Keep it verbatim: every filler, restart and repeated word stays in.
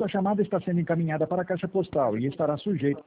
Sua chamada está sendo encaminhada para a caixa postal e estará sujeita